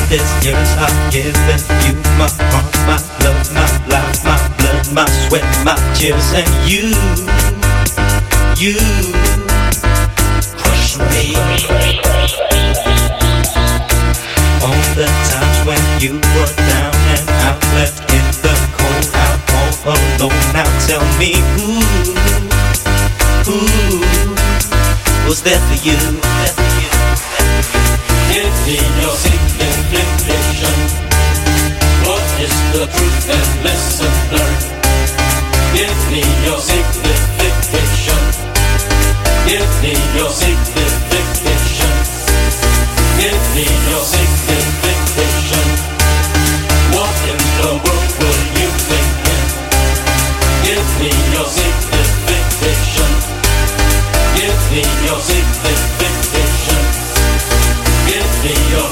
these years I've given you my heart, my love, my life, my blood, my sweat, my tears, and you crush me. All the times when you were down and out, left in the cold, out all alone. Now tell me who was there for you? Give me your signification. What is the truth and lesson learned? Give me your signification. Give me your signification. Give me your signification. What in the world were you thinking? Give me your signification. Give me your signification. Give me your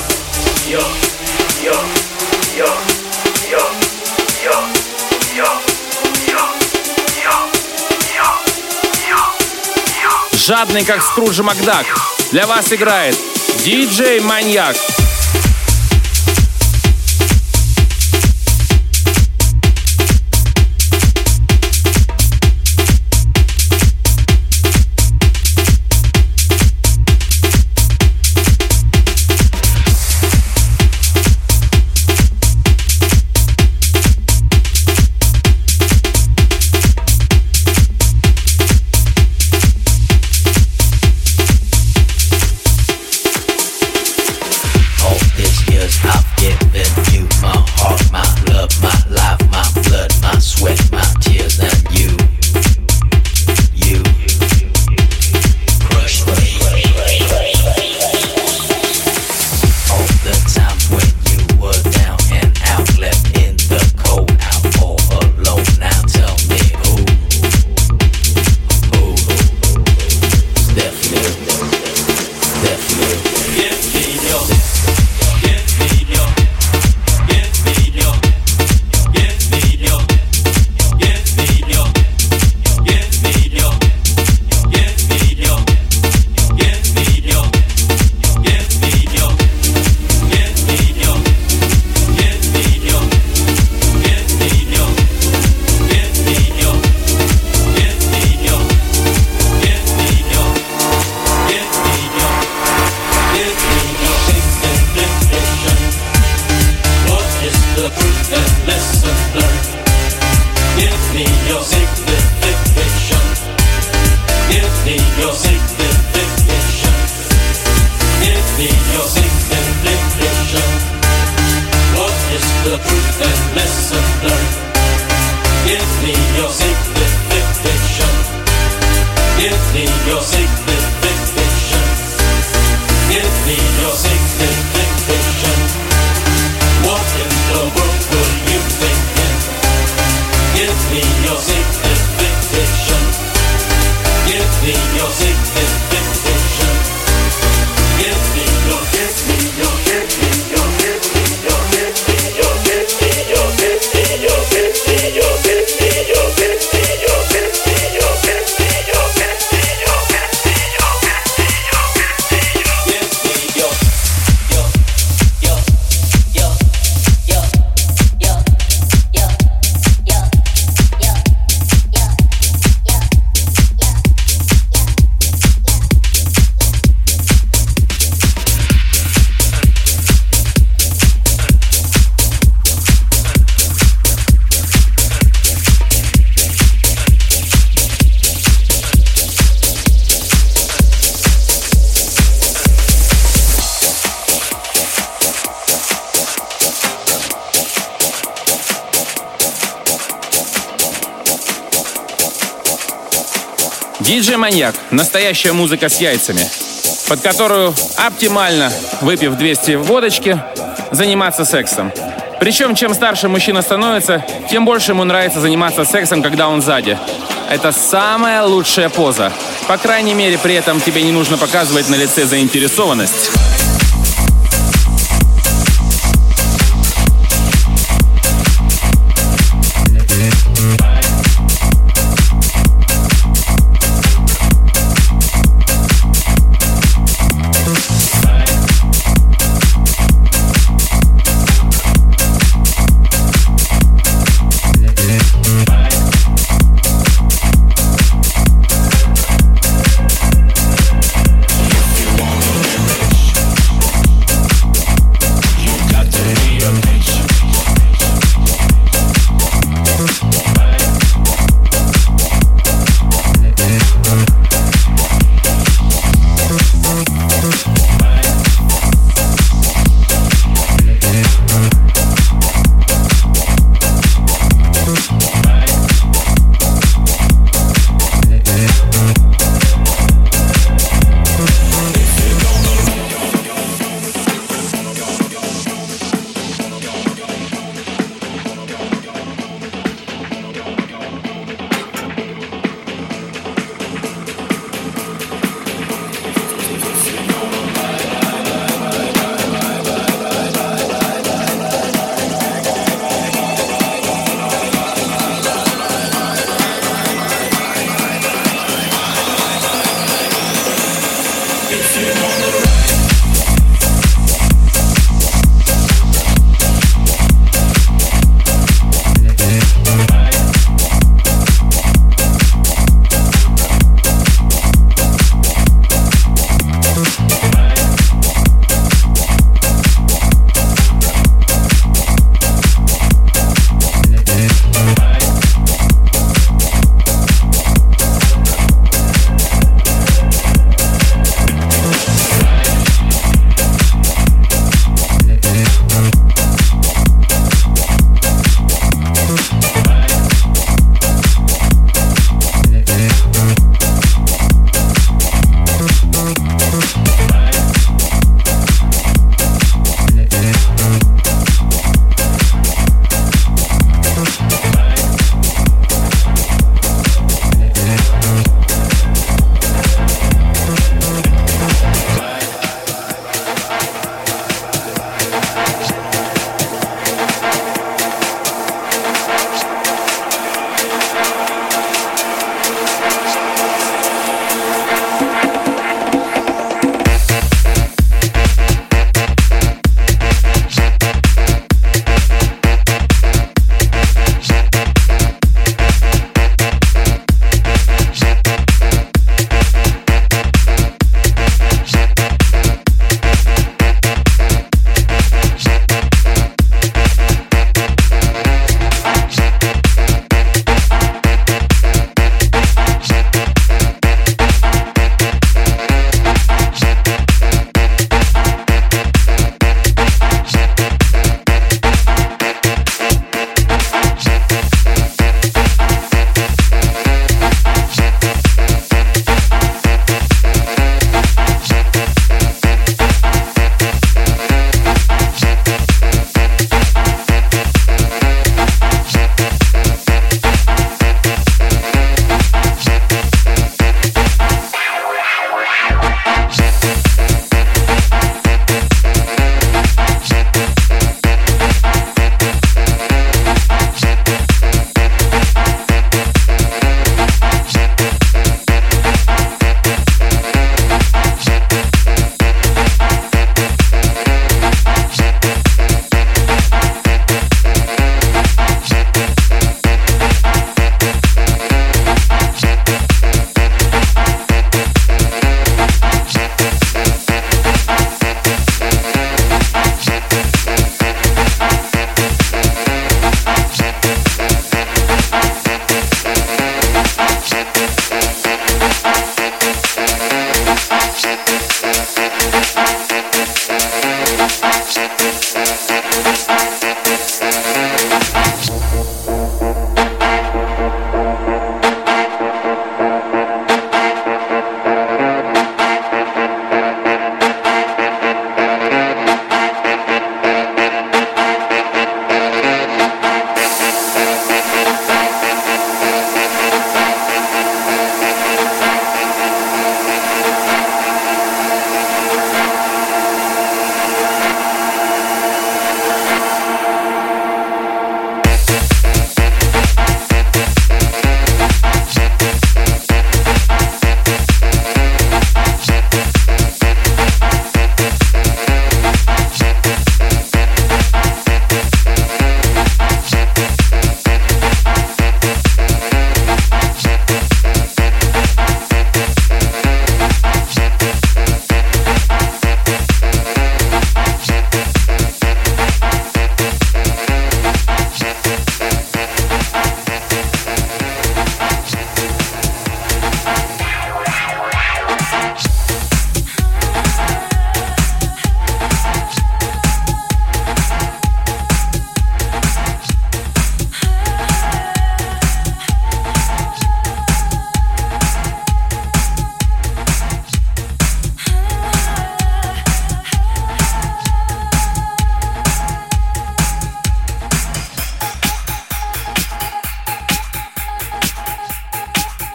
Жадный, как Скруджи Макдак. Для вас играет диджей Маньяк. Диджей Маньяк – настоящая музыка с яйцами, под которую оптимально, выпив 200 водочки, заниматься сексом. Причем, чем старше мужчина становится, тем больше ему нравится заниматься сексом, когда он сзади. Это самая лучшая поза. По крайней мере, при этом тебе не нужно показывать на лице заинтересованность.